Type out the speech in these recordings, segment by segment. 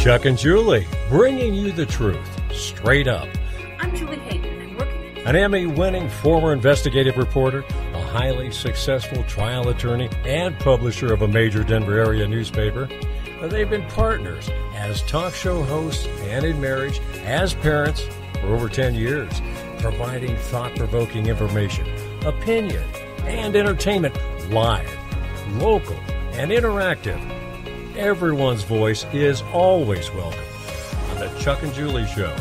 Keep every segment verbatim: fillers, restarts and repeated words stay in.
Chuck and Julie, bringing you the truth, straight up. I'm Julie Hayden, and working An Emmy-winning former investigative reporter, a highly successful trial attorney, and publisher of a major Denver area newspaper. They've been partners as talk show hosts and in marriage, as parents for over ten years, providing thought-provoking information, opinion, and entertainment live, local, and interactive. Everyone's voice is always welcome on the Chuck and Julie Show.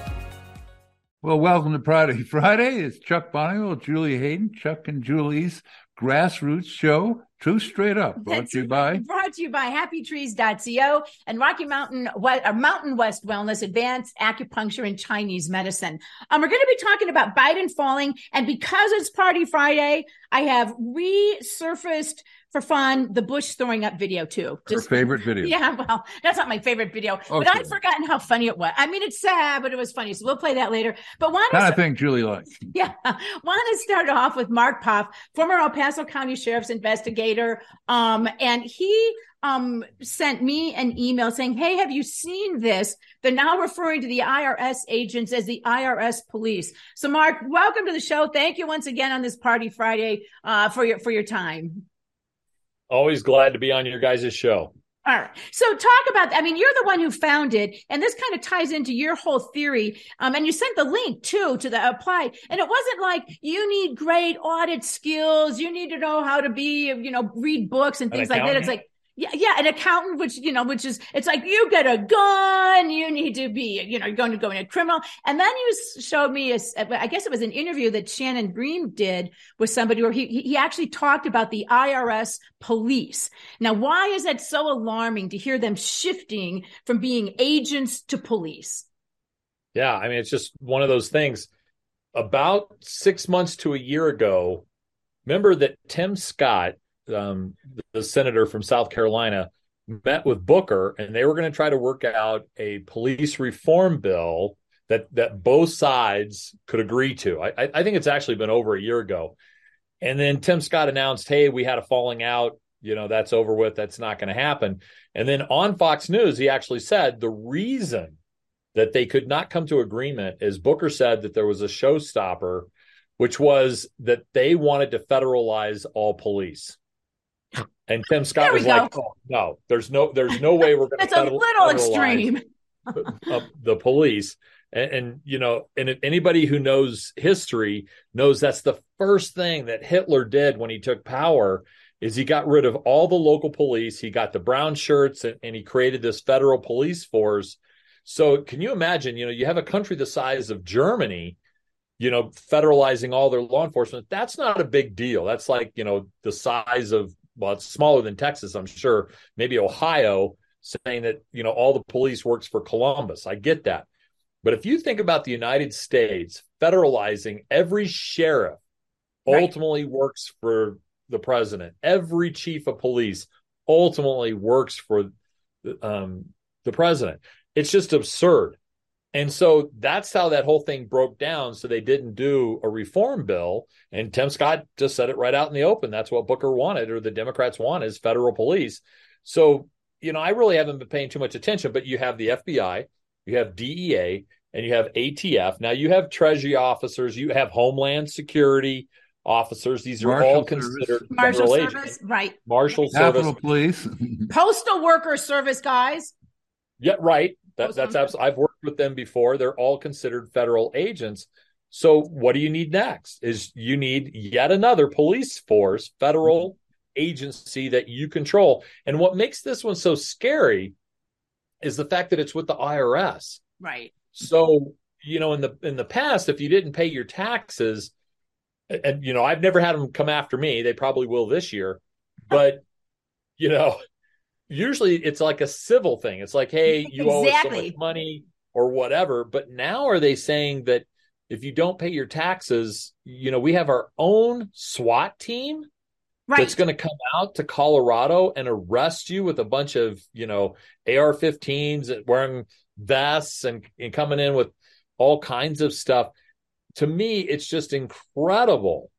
Well, welcome to Friday Friday. It's Chuck Bonneville, Julie Hayden, Chuck and Julie's Grassroots Show, Truth Straight Up, brought That's to you by... Brought to you by happy trees dot co and Rocky Mountain, uh, Mountain West Wellness, Advanced Acupuncture and Chinese Medicine. Um, we're going to be talking about Biden falling, and because it's Party Friday, I have resurfaced for fun the Bush throwing up video too. Just, Her favorite video. Yeah, well, that's not my favorite video, okay. But I've forgotten how funny it was. I mean, it's sad, but it was funny, so we'll play that later. But one kind of thing Julie likes. Yeah, want to start off with Mark Poff, former El Paso County Sheriff's investigator, um, and he um sent me an email saying, "Hey, have you seen this? They're now referring to the I R S agents as the I R S police." So, Mark, welcome to the show. Thank you once again on this Party Friday uh, for your for your time. Always glad to be on your guys' show. All right. So talk about, I mean, you're the one who found it, and this kind of ties into your whole theory. Um, and you sent the link too to the apply. And it wasn't like you need great audit skills. You need to know how to be, you know, read books and things like that. It's like, yeah, yeah, an accountant, which, you know, which is, it's like, you get a gun, you need to be, you know, you're going to go in a criminal. And then you showed me, a, I guess it was an interview that Shannon Bream did with somebody where he, he actually talked about the I R S police. Now, why is that so alarming to hear them shifting from being agents to police? Yeah, I mean, it's just one of those things. About six months to a year ago, remember that Tim Scott, Um, the senator from South Carolina, met with Booker, and they were going to try to work out a police reform bill that that both sides could agree to. I, I think it's actually been over a year ago. And then Tim Scott announced, hey, we had a falling out. You know, that's over with. That's not going to happen. And then on Fox News, he actually said the reason that they could not come to agreement is Booker said that there was a showstopper, which was that they wanted to federalize all police. And Tim Scott was like, "Oh no, there's no, there's no way we're going to." It's a little extreme. the, the police, and, and you know, and if anybody who knows history knows that's the first thing that Hitler did when he took power is he got rid of all the local police. He got the brown shirts, and, and he created this federal police force. So, can you imagine? You know, you have a country the size of Germany, you know, federalizing all their law enforcement. That's not a big deal. That's like, you know, the size of, well, it's smaller than Texas, I'm sure, maybe Ohio, saying that, you know, all the police works for Columbus. I get that. But if you think about the United States federalizing, every sheriff right. ultimately works for the president. Every chief of police ultimately works for um, the president. It's just absurd. And so that's how that whole thing broke down. So they didn't do a reform bill. And Tim Scott just said it right out in the open. That's what Booker wanted, or the Democrats want, is federal police. So, you know, I really haven't been paying too much attention, but you have the F B I, you have D E A, and you have A T F. Now you have Treasury officers, you have Homeland Security officers. These are Marshal all Service. considered Marshal federal Service, agents. right. Marshal Capitol Service. Police. Postal Worker Service guys. Yeah, right. That, that's absolutely. I've worked with them before. They're all considered federal agents. So what do you need next? Is you need yet another police force, federal agency that you control. And what makes this one so scary is the fact that it's with the I R S. Right. So, you know, in the in the past, if you didn't pay your taxes, and, you know, I've never had them come after me. They probably will this year. But, you know, usually it's like a civil thing. It's like, hey, you owe us so much money or whatever. But now are they saying that if you don't pay your taxes, you know, we have our own SWAT team right. that's going to come out to Colorado and arrest you with a bunch of, you know, A R fifteens and wearing vests and, and coming in with all kinds of stuff. To me, it's just incredible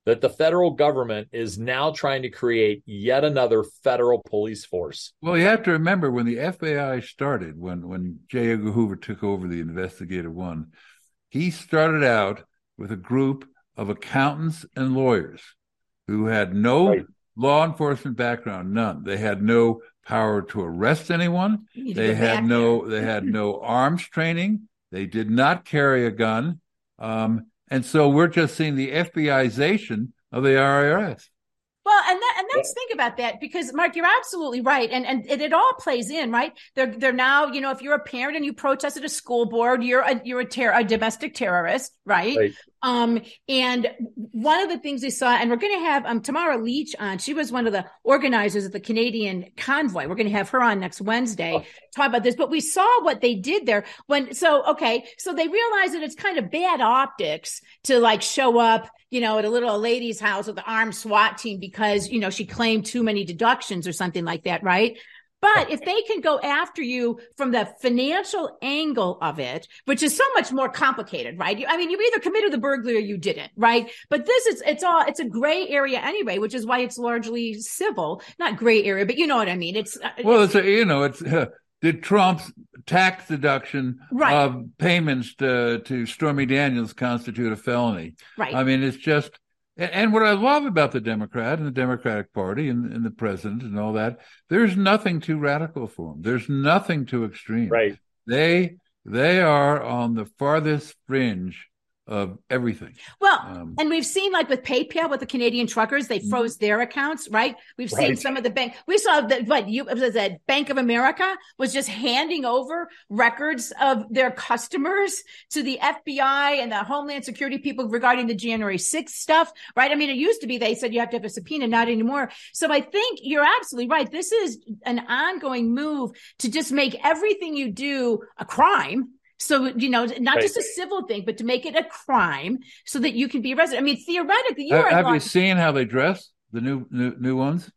that the federal government is now trying to create yet another federal police force. Well, you have to remember when the F B I started, when, when J. Edgar Hoover took over the investigative one, he started out with a group of accountants and lawyers who had no right. law enforcement background, none. They had no power to arrest anyone. They had no, they had no arms training. They did not carry a gun. Um, and so we're just seeing the FBIzation of the I R S. Well, and that, and let's think about that, because Mark, you're absolutely right, and and it, it all plays in, right? They're they're now, you know, if you're a parent and you protest at a school board, you're a you're a, ter- a domestic terrorist, right? right? Um, and one of the things we saw, and we're going to have um Tamara Leach on. She was one of the organizers of the Canadian convoy. We're going to have her on next Wednesday oh. talk about this. But we saw what they did there when. So okay, so they realized that it's kind of bad optics to like show up, you know, at a little lady's house with the armed SWAT team because, you know, she claimed too many deductions or something like that, right? But if they can go after you from the financial angle of it, which is so much more complicated, right? I mean, you either committed the burglary or you didn't, right? But this is, it's all, it's a gray area anyway, which is why it's largely civil, not gray area, but you know what I mean? It's, well, it's, a, you know, it's, uh, did Trump's tax deduction right. of payments to, to Stormy Daniels constitute a felony? Right. I mean, it's just, and what I love about the Democrat and the Democratic Party and, and the president and all that, there's nothing too radical for them. There's nothing too extreme. Right. They, they are on the farthest fringe of everything. Well, um, and we've seen like with PayPal, with the Canadian truckers, they froze their accounts, right? We've seen right. some of the bank. We saw that what you was that Bank of America was just handing over records of their customers to the F B I and the Homeland Security people regarding the January sixth stuff, right? I mean, it used to be they said you have to have a subpoena, not anymore. So I think you're absolutely right. This is an ongoing move to just make everything you do a crime. So, you know, not right. just a civil thing, but to make it a crime so that you can be arrested. I mean, theoretically, you are. Have long- you seen how they dress, the new new, new ones?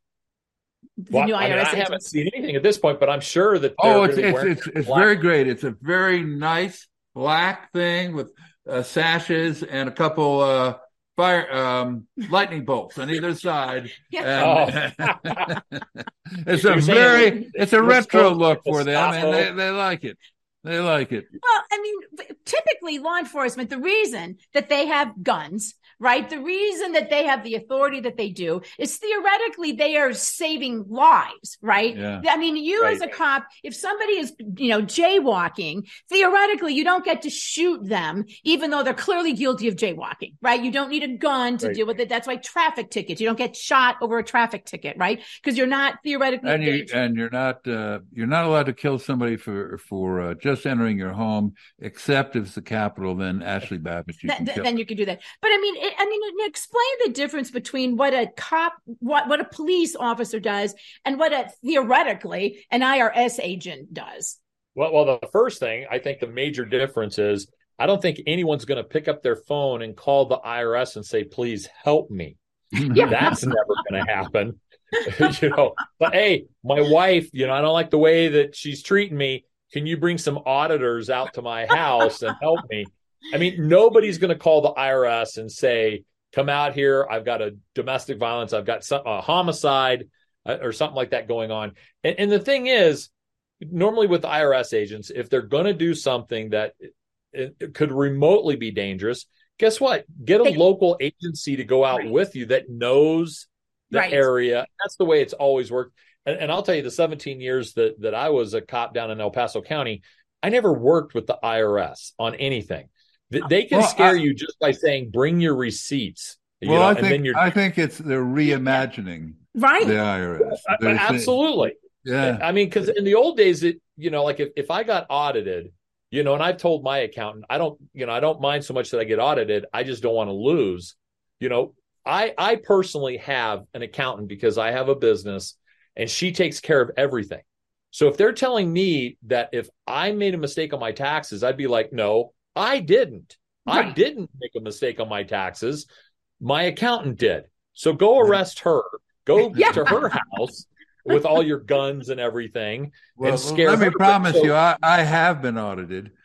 The well, new I, I R S mean, I agents? haven't seen anything at this point, but I'm sure that. Oh, it's it's it's, it's very great. It's a very nice black thing with uh, sashes and a couple uh, fire um, lightning bolts on either side. Yeah. And, oh. it's a very it's a retro look for them, and they, they like it. They like it. Well, I mean, typically law enforcement, the reason that they have guns, right? The reason that they have the authority that they do is theoretically they are saving lives, right? Yeah. I mean, you right. as a cop, if somebody is, you know, jaywalking, theoretically you don't get to shoot them, even though they're clearly guilty of jaywalking, right? You don't need a gun to right. deal with it. That's why traffic tickets, you don't get shot over a traffic ticket, right? Because you're not theoretically. And, you, and you're not, uh, you're not allowed to kill somebody for, for uh, just entering your home, except if it's the Capitol, then Ashley Babbitt. You That, can kill. then you can do that. But I mean, it, I mean, explain the difference between what a cop, what, what a police officer does and what a theoretically an I R S agent does. Well, well, the first thing, I think the major difference is I don't think anyone's going to pick up their phone and call the I R S and say, please help me. Yeah. That's never going to happen. you know, but hey, my wife, you know, I don't like the way that she's treating me. Can you bring some auditors out to my house and help me? I mean, nobody's going to call the I R S and say, come out here. I've got a domestic violence. I've got some, a homicide uh, or something like that going on. And, and the thing is, normally with I R S agents, if they're going to do something that it, it could remotely be dangerous, guess what? Get a they, local agency to go out right. with you that knows the right. area. That's the way it's always worked. And, and I'll tell you, the seventeen years that, that I was a cop down in El Paso County, I never worked with the I R S on anything. They, they can well, scare I, you just by saying, bring your receipts. You well, know, I, and think, then you're, I think it's they're reimagining right. the I R S. They're absolutely. Yeah. I mean, because in the old days, it you know, like if, if I got audited, you know, and I've told my accountant, I don't, you know, I don't mind so much that I get audited. I just don't want to lose. You know, I I personally have an accountant because I have a business. And she takes care of everything. So if they're telling me that if I made a mistake on my taxes, I'd be like, no, I didn't. Right. I didn't make a mistake on my taxes. My accountant did. So go arrest her. Go yeah. to her house with all your guns and everything. Well, and scare let me her. promise so, you, I, I have been audited.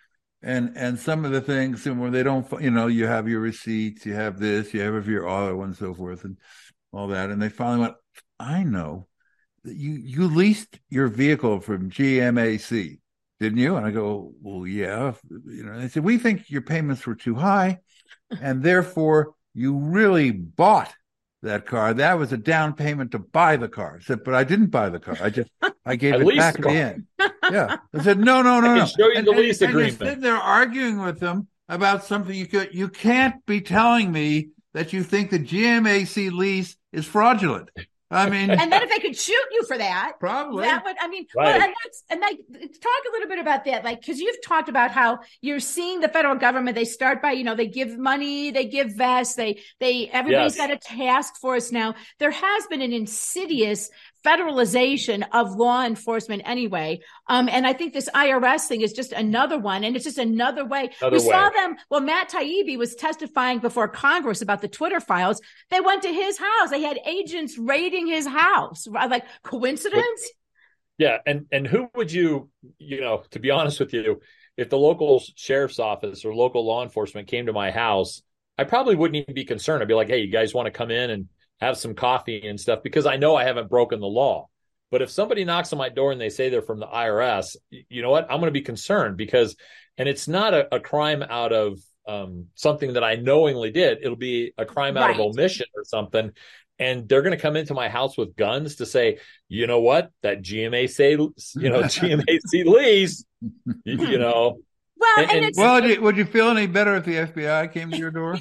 And and some of the things, and when they don't, you know, you have your receipts, you have this, you have your auto, and so forth, and all that. And they finally went, I know that you you leased your vehicle from G M A C, didn't you? And I go, well, yeah. You know, they said, we think your payments were too high, and therefore you really bought that car. That was a down payment to buy the car. I said, but I didn't buy the car. I just I gave I it back at the end. Yeah. I said, no, no, no, I can no. show you and, the and, lease and agreement. you're sitting there arguing with them about something you could. You can't be telling me that you think the G M A C lease is fraudulent. I mean, and then if they could shoot you for that, probably that would, I mean, right. well, and that's, and like, talk a little bit about that, like, because you've talked about how you're seeing the federal government. They start by, you know, they give money, they give vests, they, they, everybody's Yes. got a task force now. There has been an insidious federalization of law enforcement anyway. Um, and I think this I R S thing is just another one. And it's just another way. Another we way. saw them. Well, Matt Taibbi was testifying before Congress about the Twitter files. They went to his house. They had agents raiding his house. Like, coincidence? Yeah. And, and who would you, you know, to be honest with you, if the local sheriff's office or local law enforcement came to my house, I probably wouldn't even be concerned. I'd be like, hey, you guys want to come in and have some coffee and stuff, because I know I haven't broken the law. But if somebody knocks on my door and they say they're from the I R S, you know what? I'm going to be concerned, because, and it's not a, a crime out of um, something that I knowingly did. It'll be a crime out Right. of omission or something. And they're going to come into my house with guns to say, you know what? That G M A C, you know, G M A C lease, you, you know. Well, And- and, and- it's, Well, would you, would you feel any better if the F B I came to your door?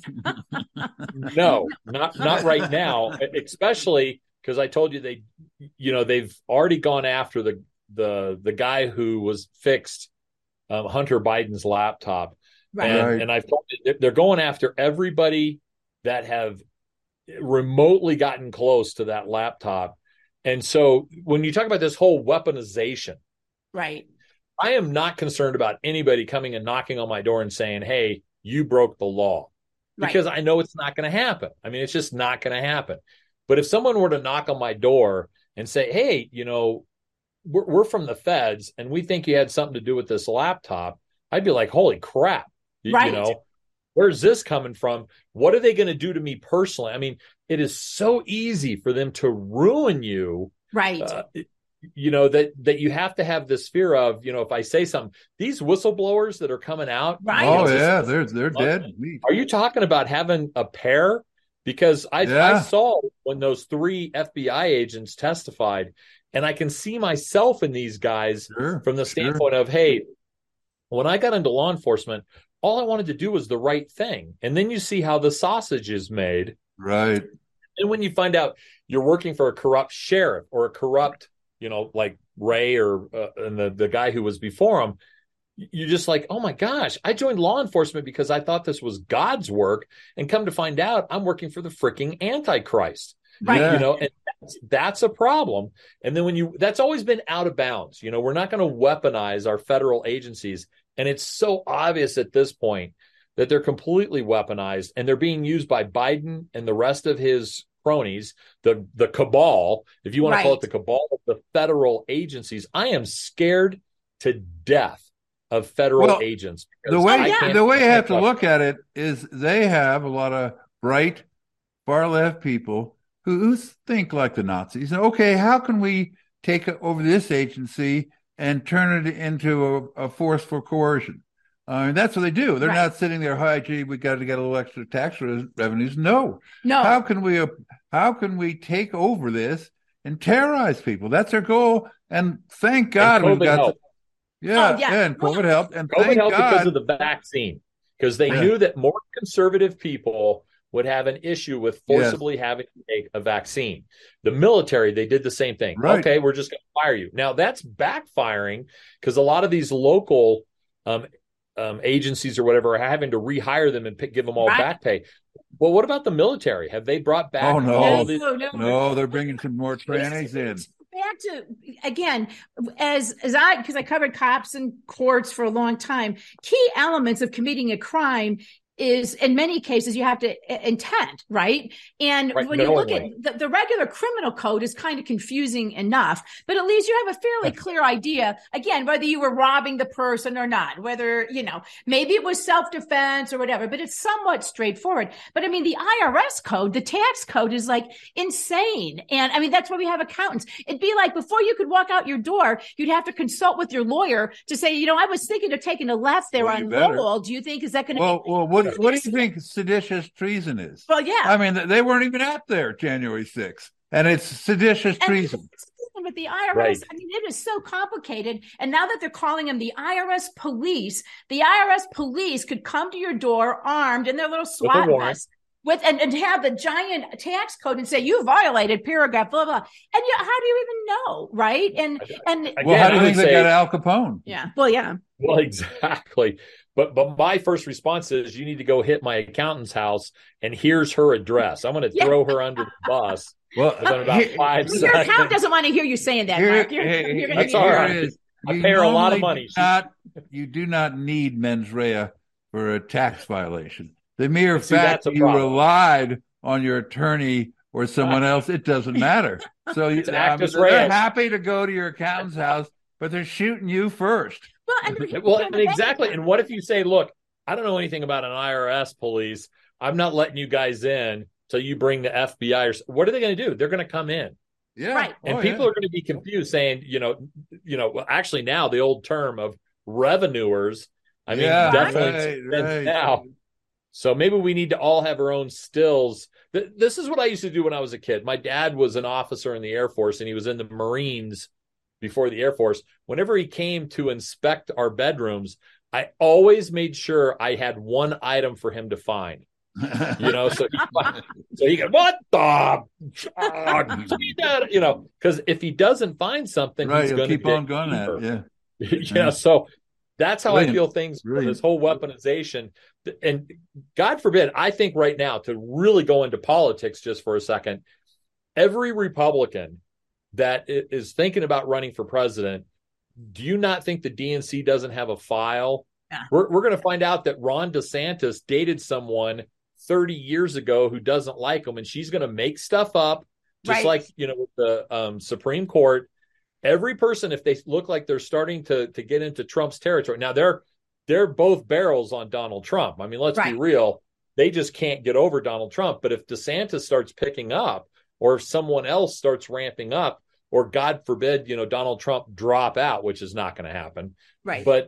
No, not not right now, especially because I told you they, you know, they've already gone after the the the guy who was fixed um, Hunter Biden's laptop, right. and, Right. and I've told you they're going after everybody that have remotely gotten close to that laptop. And so when you talk about this whole weaponization, Right. I am not concerned about anybody coming and knocking on my door and saying, hey, you broke the law, Right. because I know it's not going to happen. I mean, it's just not going to happen. But if someone were to knock on my door and say, hey, you know, we're, we're from the feds and we think you had something to do with this laptop, I'd be like, holy crap. You, Right. you know, where's this coming from? What are they going to do to me personally? I mean, it is so easy for them to ruin you. Right. Uh, you know, that that you have to have this fear of, you know, if I say something, these whistleblowers that are coming out. Right. Oh, you know, yeah, this- they're they're dead meat. Are you talking about having a pair? Because I, Yeah. I saw when those three F B I agents testified, and I can see myself in these guys Sure, from the sure. standpoint of, hey, when I got into law enforcement, all I wanted to do was the right thing. And then you see how the sausage is made. Right. And when you find out you're working for a corrupt sheriff or a corrupt, you know, like Ray or uh, and the, the guy who was before him, you're just like, oh my gosh, I joined law enforcement because I thought this was God's work. And come to find out, I'm working for the freaking Antichrist. Right. Yeah. You know, and that's, that's a problem. And then when you, that's always been out of bounds. You know, we're not going to weaponize our federal agencies. And it's so obvious at this point that they're completely weaponized and they're being used by Biden and the rest of his cronies, the the cabal, if you want to call Right. it the cabal of the federal agencies. I am scared to death of federal Well, agents. The because way I yeah. can't- the way you have to can't- look at it is they have a lot of bright far left people who, who think like the Nazis. Okay, how can we take over this agency and turn it into a, a force for coercion? I mean, that's what they do. They're Right. not sitting there, hi, gee, we got to get a little extra tax re- revenues. No. No. How can we how can we take over this and terrorize people? That's their goal. And thank God And we've COVID got helped. yeah, Oh, yeah. yeah, and COVID helped. And COVID thank helped God because of the vaccine, because they Yeah. knew that more conservative people would have an issue with forcibly having to take a vaccine. The military, they did the same thing. Right. Okay, we're just going to fire you. Now that's backfiring because a lot of these local um, um, agencies or whatever are having to rehire them and pick, give them all Right. back pay. Well, what about the military? Have they brought back Oh, no. all No, the no, no, they're bringing some more trannies in. Back to again, as as I because I covered cops and courts for a long time. Key elements of committing a crime is in many cases you have to intend, right? And right, when no you look way. at the, the regular criminal code is kind of confusing enough, but at least you have a fairly clear idea, again, whether you were robbing the person or not, whether, you know, maybe it was self-defense or whatever, but it's somewhat straightforward. But I mean, the I R S code, the tax code is like insane. And I mean, that's why we have accountants. It'd be like before you could walk out your door, you'd have to consult with your lawyer to say, you know, I was thinking of taking a left there Well, on you better. Lowell. Do you think, is that going to Well, well, what what do you think seditious treason is? Well, yeah. I mean, they weren't even out there January sixth, and it's seditious treason. And with the I R S, Right. I mean, it is so complicated. And now that they're calling them the I R S police, the I R S police could come to your door armed in their little SWAT warrant. vest with and, and have the giant tax code and say you violated paragraph blah blah. And you, how do you even know, right? And and Again, Well, how do I you think would they say- got Al Capone? yeah, well, yeah, Well, exactly. But but my first response is you need to go hit my accountant's house, and here's her address. I'm going to Yeah. throw her under the bus Well, within about here- five your seconds. accountant doesn't want to hear you saying that, Here- Mark. You're, here- you're gonna That's be- all here right. it is. I You pay her a lot of normally money. do Not, you do not need mens rea for a tax violation. The mere See, fact that's a that you problem. relied on your attorney or someone else, it doesn't matter. So you, It's an I mean, actus they're reus. happy to go to your accountant's house, but they're shooting you first. well, and, Well, and exactly. And what if you say, look, I don't know anything about an I R S police. I'm not letting you guys in till you bring the F B I. Or what are they going to do? They're going to come in. Yeah, Right. And Oh, people yeah. are going to be confused saying, you know, you know, well, actually now the old term of revenuers, I mean, Yeah, definitely right, right. now. So maybe we need to all have our own stills. Th- This is what I used to do when I was a kid. My dad was an officer in the Air Force, and he was in the Marines before the Air Force. Whenever he came to inspect our bedrooms, I always made sure I had one item for him to find. You know, so he, so he goes, what the, oh, you know, because if he doesn't find something, right, he's you'll going to keep on going at it. Yeah. yeah, so that's how Brilliant. I feel things for Brilliant. this whole weaponization. And God forbid, I think right now, to really go into politics just for a second, every Republican that i- is thinking about running for president, do you not think the D N C doesn't have a file? Yeah. We're, we're going to find out that Ron DeSantis dated someone thirty years ago who doesn't like him, and she's going to make stuff up, just Right. like, you know, with the um, Supreme Court. Every person, if they look like they're starting to to get into Trump's territory, now they're they're both barrels on Donald Trump. I mean, let's Right. be real. They just can't get over Donald Trump. But if DeSantis starts picking up, or if someone else starts ramping up, or God forbid, you know, Donald Trump drop out, which is not going to happen. right, But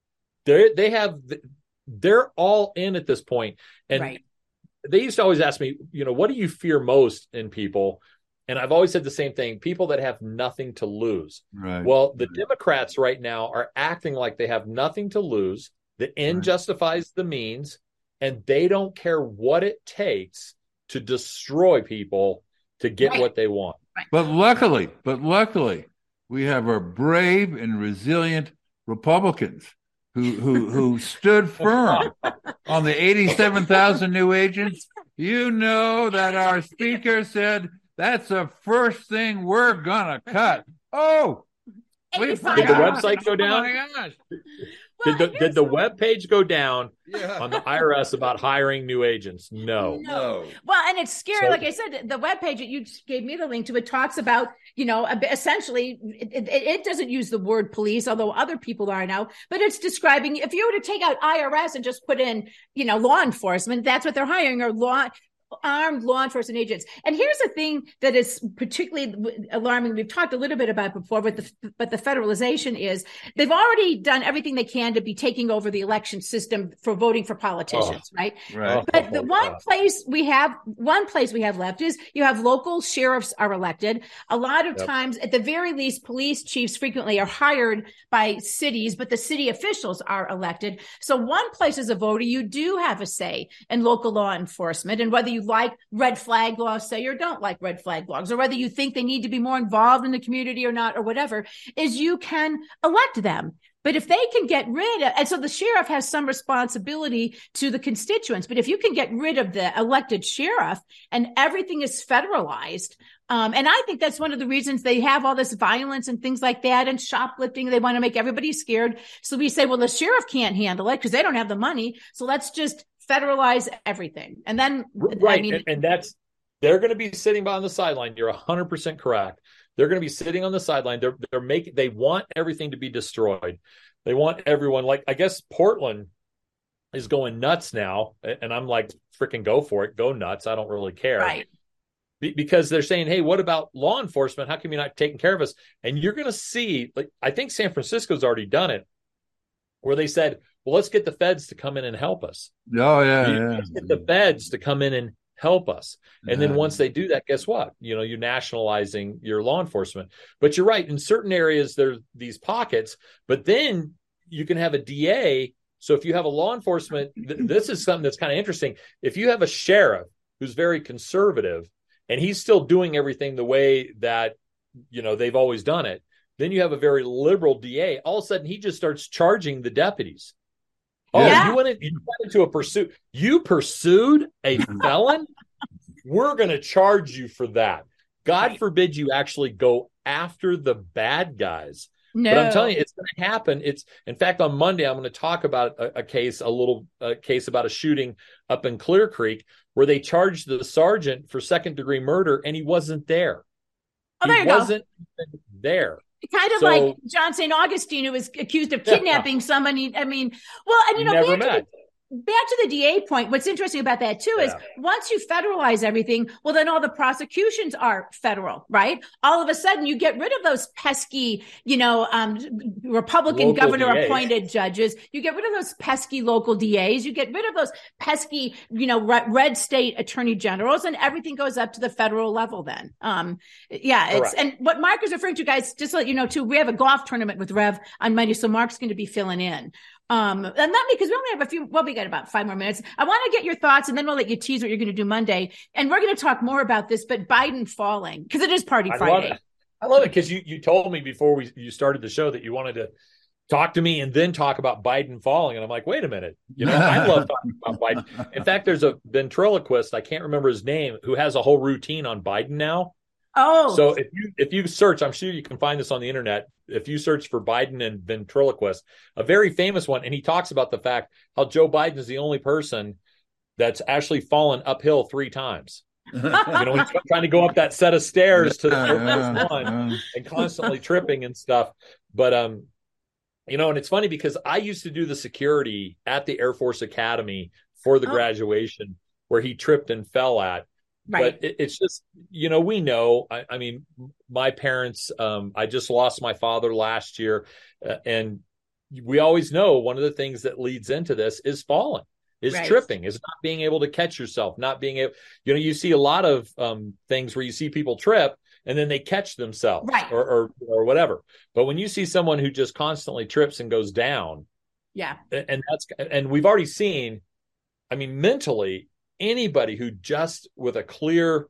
they they have they're all in at this point. And right. they used to always ask me, you know, what do you fear most in people? And I've always said the same thing: people that have nothing to lose. Right. Well, the Democrats right now are acting like they have nothing to lose. The end Right. justifies the means, and they don't care what it takes to destroy people to get Right. what they want. But luckily, but luckily, we have our brave and resilient Republicans who who who stood firm on the eighty-seven thousand new agents. You know that our speaker said that's the first thing we're gonna cut. Oh, we eighty-five Did the forgot. website go down? Oh my gosh! Well, Did the here's did the web page go down Yeah. on the I R S about hiring new agents? No. No. Well, and it's scary. So- like I said, the webpage that you gave me the link to, it talks about, you know, a bit- essentially, it, it, it doesn't use the word police, although other people are now, but it's describing, if you were to take out I R S and just put in, you know, law enforcement, that's what they're hiring, or law, armed law enforcement agents. And here's the thing that is particularly alarming. We've talked a little bit about it before, but the, but the federalization is they've already done everything they can to be taking over the election system for voting for politicians, right? Right. But the Oh, one God. place we have, one place we have left is you have local sheriffs are elected. A lot of Yep. times, at the very least, police chiefs frequently are hired by cities, but the city officials are elected. So one place as a voter, you do have a say in local law enforcement, and whether you like red flag laws, say, or don't like red flag laws, or whether you think they need to be more involved in the community or not, or whatever, is you can elect them. But if they can get rid of, and so the sheriff has some responsibility to the constituents, but if you can get rid of the elected sheriff and everything is federalized, um, and I think that's one of the reasons they have all this violence and things like that and shoplifting. They want to make everybody scared. So we say, well, the sheriff can't handle it because they don't have the money. So let's just federalize everything. And then, right. I mean, and, and that's, they're going to be sitting on the sideline. You're one hundred percent correct. They're going to be sitting on the sideline. They're, they're making, they want everything to be destroyed. They want everyone, like, I guess Portland is going nuts now. And I'm like, freaking go for it. Go nuts. I don't really care. Right. Be, because they're saying, hey, what about law enforcement? How come you're not taking care of us? And you're going to see, like, I think San Francisco's already done it, where they said, well, let's get the feds to come in and help us. Oh, yeah, you, yeah. Let's get the feds to come in and help us. And yeah. then once they do that, guess what? You know, you're nationalizing your law enforcement. But you're right. In certain areas, there's these pockets, but then you can have a D A. So if you have a law enforcement, th- this is something that's kind of interesting. If you have a sheriff who's very conservative and he's still doing everything the way that, you know, they've always done it, then you have a very liberal D A. All of a sudden, he just starts charging the deputies. Oh, yeah. you went, in, you went into a pursuit. You pursued a felon? We're going to charge you for that. God forbid you actually go after the bad guys. No. But I'm telling you, it's going to happen. It's, in fact, on Monday, I'm going to talk about a, a case, a little a case about a shooting up in Clear Creek where they charged the sergeant for second degree murder and he wasn't there. Oh, there he you wasn't go. even there. Kind of so, like John Saint Augustine, who was accused of kidnapping yeah. somebody. I mean, well, and you know, never back met. To the, back to the D A point, what's interesting about that too is yeah. once you federalize everything, well, then all the prosecutions are federal, right? All of a sudden you get rid of those pesky, you know, um, Republican local governor D As. Appointed judges. You get rid of those pesky local D As. You get rid of those pesky, you know, red state attorney generals, and everything goes up to the federal level then. Um, yeah, it's, Correct. and what Mark is referring to, guys, just to let you know too, we have a golf tournament with Rev on Monday, so Mark's going to be filling in. Um, and not because we only have a few, well, we got about five more minutes. I want to get your thoughts and then we'll let you tease what you're going to do Monday. And we're going to talk more about this, but Biden falling, because it is Party I Friday. Love it. I love it because you, you told me before we you started the show that you wanted to talk to me and then talk about Biden falling. And I'm like, wait a minute. You know, I love talking about Biden. In fact, there's a ventriloquist, I can't remember his name, who has a whole routine on Biden now. Oh, so if you if you search, I'm sure you can find this on the internet. If you search for Biden and ventriloquist, a very famous one, and he talks about the fact how Joe Biden is the only person that's actually fallen uphill three times. You know, he's trying to go up that set of stairs to the Air Force One and constantly tripping and stuff. But um, you know, and it's funny because I used to do the security at the Air Force Academy for the oh. graduation where he tripped and fell at. Right. But it, it's just, you know, we know, I, I mean, my parents, um, I just lost my father last year. Uh, and we always know one of the things that leads into this is falling, is right. tripping, is not being able to catch yourself, not being able, you know, you see a lot of um, things where you see people trip and then they catch themselves right. or, or, or whatever. But when you see someone who just constantly trips and goes down. Yeah. And that's, and we've already seen, I mean, mentally, anybody who just with a clear,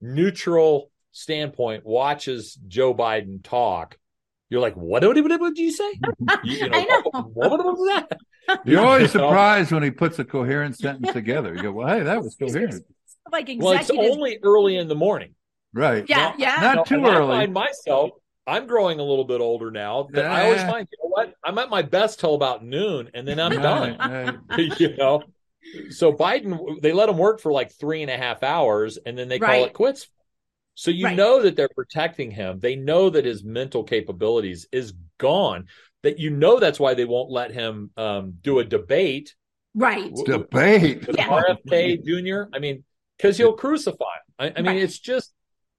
neutral standpoint watches Joe Biden talk, you're like, what, what, what, what did you say? You, you know, I know. What, what, what was that? You're always You know? surprised when he puts a coherent sentence together. You go, well, hey, that was coherent. Like well, it's only early in the morning. Right. Yeah, now, yeah. Not now, too and early. I find myself, I'm growing a little bit older now, but yeah. I always find, you know what? I'm at my best till about noon, and then I'm right, done. right. You know? So Biden, they let him work for like three and a half hours, and then they call right. it quits. So you right. know that they're protecting him. They know that his mental capabilities is gone. That you know that's why they won't let him um, do a debate. Right. Debate. Yeah. R F K Junior I mean, because he'll crucify him. I, I mean, right. it's just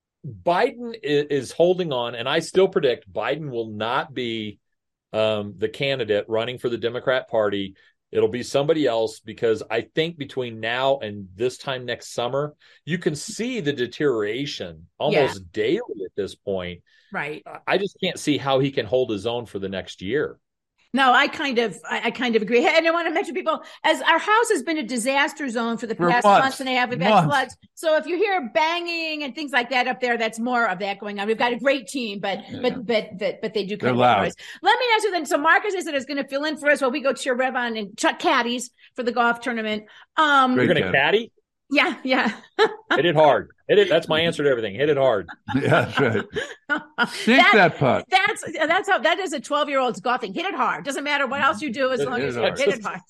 Biden is, is holding on, and I still predict Biden will not be um, the candidate running for the Democrat Party. It'll be somebody else, because I think between now and this time next summer, you can see the deterioration almost yeah. daily at this point. Right. I just can't see how he can hold his own for the next year. No, I kind of, I, I kind of agree. And I want to mention, people, as our house has been a disaster zone for the for past months. months and a half, we've months. had floods. So if you hear banging and things like that up there, that's more of that going on. We've got a great team, but yeah. but but but but they do kind They're of loud. noise. Let me ask you then. So Marcus is is going to fill in for us while we go cheer Rev on and Chuck caddies for the golf tournament. Um, You're going to caddy? Yeah, yeah. Hit it hard. Hit it. That's my answer to everything. Hit it hard. Yeah, that's right. Sink that, that putt. That's that's how that is a twelve-year-old's golfing. Hit it hard. Doesn't matter what else you do as long as you hit it hard.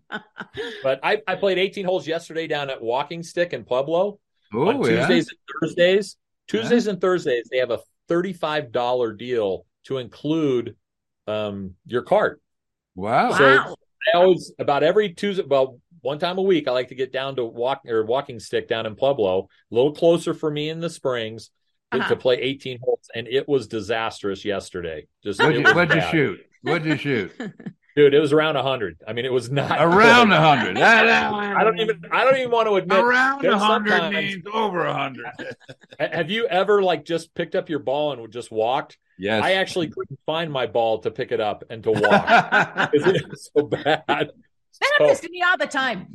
But I, I played eighteen holes yesterday down at Walking Stick in Pueblo. Oh, on Tuesdays yeah. and Thursdays. Tuesdays yeah. and Thursdays, they have a thirty-five dollars deal to include um, your cart. Wow. So wow. I always, about every Tuesday, well, one time a week, I like to get down to walk or Walking Stick down in Pueblo, a little closer for me in the Springs, to, uh-huh. to play eighteen holes. And it was disastrous yesterday. Just What'd, you, what'd you bad. shoot? What'd you shoot? Dude, it was around one hundred. I mean, it was not around one hundred. I don't even I don't even want to admit. Around one hundred means over one hundred. Have you ever like just picked up your ball and just walked? Yes. I actually couldn't find my ball to pick it up and to walk. It was so bad. That So, happens to me all the time.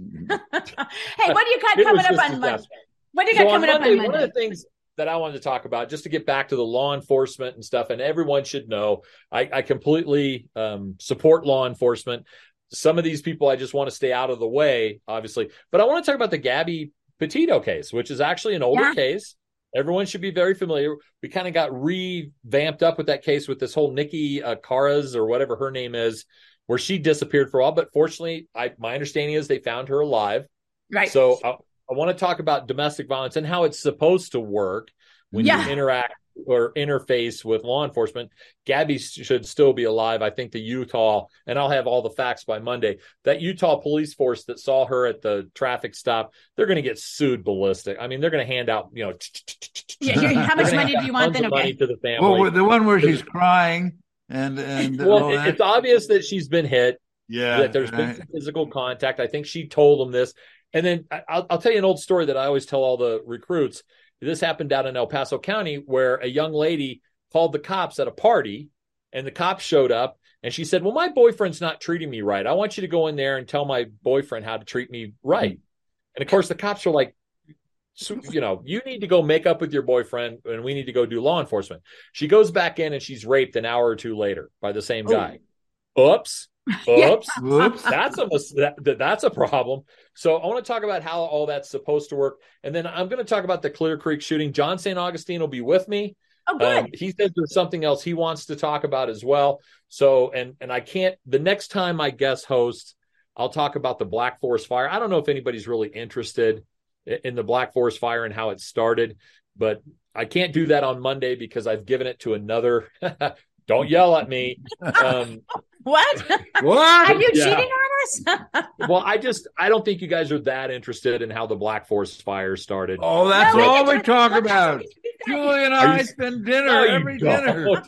Hey, what do you got it coming was up just on Monday? disaster. What do you So got on coming up Monday, on one Monday? of the things that I wanted to talk about, just to get back to the law enforcement and stuff, and everyone should know, I, I completely um, support law enforcement. Some of these people, I just want to stay out of the way, obviously. But I want to talk about the Gabby Petito case, which is actually an older Yeah. case. Everyone should be very familiar. We kind of got revamped up with that case with this whole Nikki uh, Caras or whatever her name is, where she disappeared for a while. But fortunately, I, my understanding is they found her alive. Right. So I, I want to talk about domestic violence and how it's supposed to work when Yeah. you interact or interface with law enforcement. Gabby should still be alive. I think the Utah, and I'll have all the facts by Monday, that Utah police force that saw her at the traffic stop, they're going to get sued ballistic. I mean, they're going to hand out, you know, Yeah, yeah, how much they're gonna money hand do you out want tons then? of Okay. money to the family. Well, the one where she's crying and and Well, all it- that. it's obvious that she's been hit. yeah, That there's been right. some physical contact. I think she told them this. And then I- I'll, I'll tell you an old story that I always tell all the recruits. This happened down in El Paso County where a young lady called the cops at a party, and the cops showed up, and she said, well, my boyfriend's not treating me right. I want you to go in there and tell my boyfriend how to treat me right. And of course, the cops are like, so, you know, you need to go make up with your boyfriend, and we need to go do law enforcement. She goes back in, and she's raped an hour or two later by the same guy. Oops. Oops. Whoops. That's a that, that's a problem. So I want to talk about how all that's supposed to work, and then I'm going to talk about the Clear Creek shooting. John Saint Augustine will be with me. Oh, good. Um, he says there's something else he wants to talk about as well. So and and I can't. The next time I guest host, I'll talk about the Black Forest fire. I don't know if anybody's really interested in the Black Forest fire and how it started, but I can't do that on Monday because I've given it to another. Don't yell at me. Um, What? What? Are you Yeah. cheating on us? well, I just I don't think you guys are that interested in how the Black Forest fire started. Oh, that's No, all we we can- talk well, about. that's what Julie and Are you- I spend dinner No, you every don't. dinner.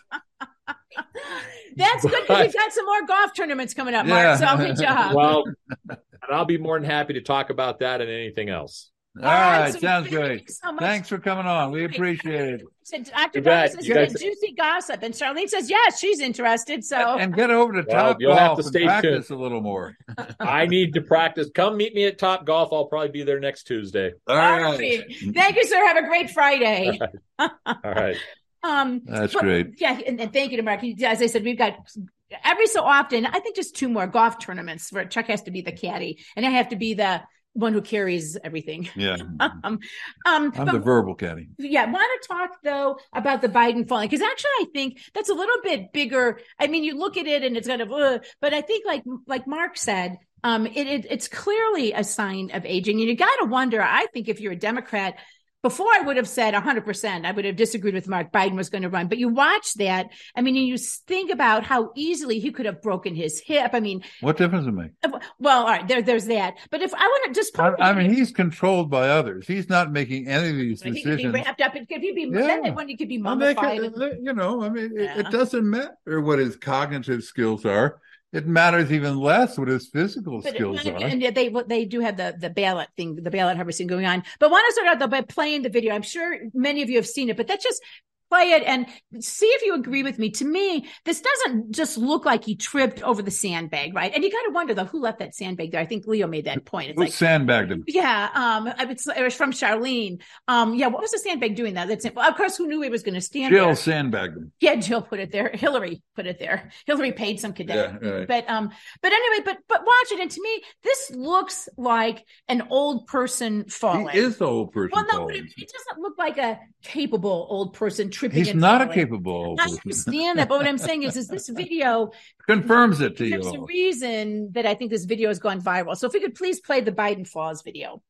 That's good because we've got some more golf tournaments coming up, Mark. Yeah. So good job. Well, and I'll be more than happy to talk about that and anything else. All right, so sounds thank you great. so much. Thanks for coming on. We appreciate it. So Doctor You bet. Bowman says You you guys- juicy gossip, and Charlene says yes, she's interested. So And get over to Well, Top you'll have Golf to and stay practice a little more. I need to practice. Come meet me at Top Golf. I'll probably be there next Tuesday. All all right. right. Thank you, sir. Have a great Friday. All right. Um, That's but- great. Yeah, and, and thank you to Mark. He- As I said, we've got every so often, I think just two more golf tournaments where Chuck has to be the caddy, and I have to be the one who carries everything. Yeah. Um, um, I'm but- the verbal caddy. Yeah, I want to talk though about the Biden falling because actually I think that's a little bit bigger. I mean, you look at it and it's kind of, uh, but I think like like Mark said, um, it, it it's clearly a sign of aging, and you got to wonder. I think if you're a Democrat. Before I would have said one hundred percent, I would have disagreed with Mark. Biden was going to run. But you watch that. I mean, you think about how easily he could have broken his hip. I mean, What difference does it make? well, all right, there, there's that. But if I want to just I, I mean, he's controlled by others. He's not making any of these he could be decisions. wrapped up. It could be, Yeah. then when you could be Well, they mummified. can- you know, I mean, it, Yeah. it doesn't matter what his cognitive skills are. It matters even less what his physical But, skills and, are. and they they do have the the ballot thing, the ballot harvesting going on. But want to start out though by playing the video. I'm sure many of you have seen it, but that's just play it and see if you agree with me. To me, this doesn't just look like he tripped over the sandbag, right? And you got to wonder, though, who left that sandbag there? I think Leo made that point. It's Who like, sandbagged him? Yeah, um, it's, it was from Charlene. Um, yeah, what was the sandbag doing that? That's it. Well, of course, who knew he was going to stand Jill there? sandbagged him. Yeah, Jill put it there. Hillary put it there. Hillary paid some cadet. Yeah, right. But um, but anyway, but but watch it, and to me, this looks like an old person falling. He is the old person. Well, no, falling. but it, it doesn't look like a capable old person tripping. He's and not falling. a capable old I person. understand that, but what I'm saying is, is this video Confirms it to There's you. a reason that I think this video has gone viral. So if we could please play the Biden falls video.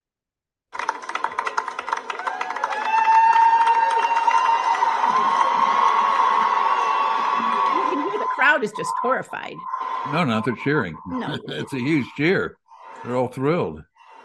You can hear the crowd is just horrified. No, not they're cheering. No. It's a huge cheer. They're all thrilled.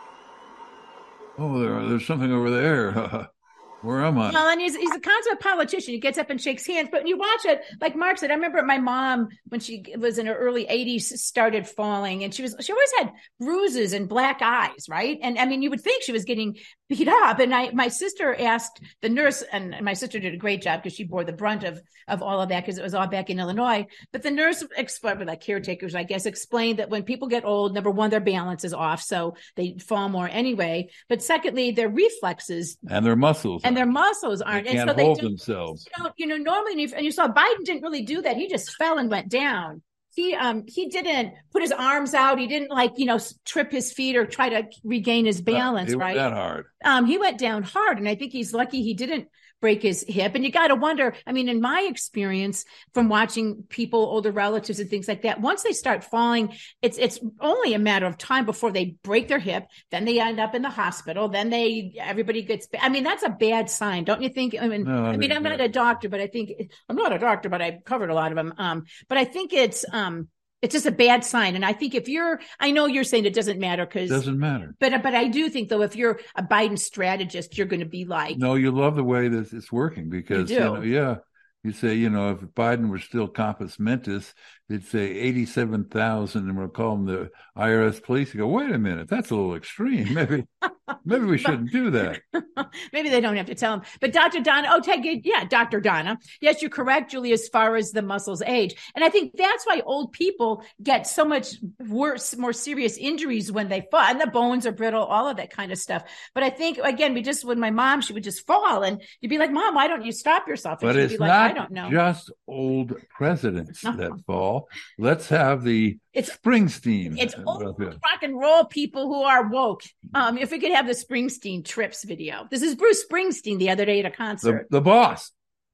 Oh, there, there's something over there. Where am I? Well, and he's, he's a consummate politician. He gets up and shakes hands. But when you watch it, like Mark said, I remember my mom, when she was in her early eighties, started falling. And she was she always had bruises and black eyes, right? And I mean, you would think she was getting beat up. And I, my sister asked the nurse, and my sister did a great job because she bore the brunt of, of all of that because it was all back in Illinois. But the nurse, explained, like caretakers, I guess, explained that when people get old, number one, their balance is off. So they fall more anyway. But secondly, their reflexes And their muscles. and their muscles aren't. They can't and so hold they don't, themselves. You know, you know normally, and you, and you saw Biden didn't really do that. He just fell and went down. He um he didn't put his arms out. He didn't like, you know, trip his feet or try to regain his balance, It right? went that hard. Um, he went down hard, and I think he's lucky he didn't break his hip. And you got to wonder, I mean, in my experience from watching people, older relatives and things like that, once they start falling, it's it's only a matter of time before they break their hip. Then they end up in the hospital. Then they, everybody gets, I mean, that's a bad sign, don't you think? I mean, No, I I mean, I'm not a doctor, but I think, I'm not a doctor, but I've covered a lot of them. Um, but I think it's, um, it's just a bad sign. And I think if you're, I know you're saying it doesn't matter because Doesn't matter. But but I do think, though, if you're a Biden strategist, you're going to be like, No, you love the way that it's working because, You you do. know, yeah, you say, you know, if Biden were still compos mentis, they'd say eighty-seven thousand and we'll call them the I R S police. You go, wait a minute, that's a little extreme. Maybe, maybe we shouldn't do that. maybe they don't have to tell him. But Doctor Donna, oh, take it. Yeah, Doctor Donna. Yes, you're correct, Julie, as far as the muscles age. And I think that's why old people get so much worse, more serious injuries when they fall. And the bones are brittle, all of that kind of stuff. But I think, again, we just, with my mom, she would just fall. And you'd be like, Mom, why don't you stop yourself? And But she'd it's be like, not I don't know. just old presidents that fall. Let's have the It's- Springsteen. It's uh, old uh, rock and roll people who are woke. Um, if we could have the Springsteen trips video. This is Bruce Springsteen the other day at a the, concert. the boss.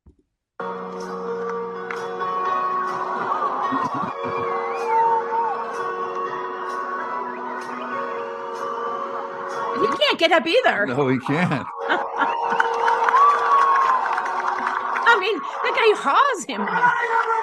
He can't get up either. No, he can't. I mean, the guy hauls him up.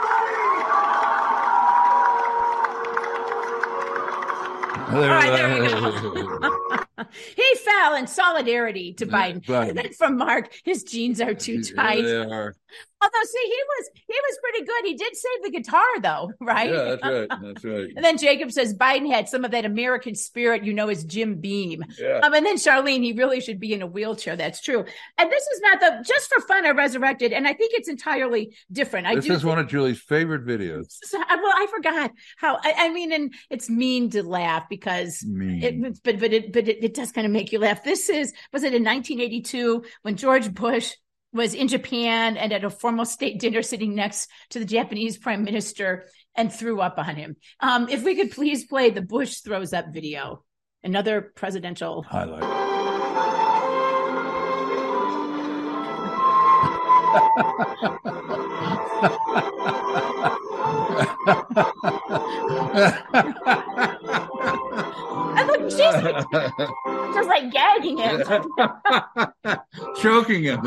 There, All right, there we go. He fell in solidarity to Biden. Biden. And then from Mark, his jeans are too Yeah, tight. they are. Although, see, he was he was pretty good. He did save the guitar, though, right? Yeah, that's right. That's right. And then Jacob says Biden had some of that American spirit, you know, as Jim Beam. Yeah. Um, and then Charlene, he really should be in a wheelchair. That's true. And this is not the just for fun. I resurrected, and I think it's entirely different. I This do is think- one of Julie's favorite videos. So, I- well, I forgot how. I, I mean, and it's mean to laugh because Mean. it, but but it but it, it does kind of make you laugh. This is was it in nineteen eighty-two when George Bush was in Japan and at a formal state dinner sitting next to the Japanese prime minister and threw up on him. Um, if we could please play the Bush throws up video, another presidential. Highlight. And look, she's like, just like gagging him. Choking him.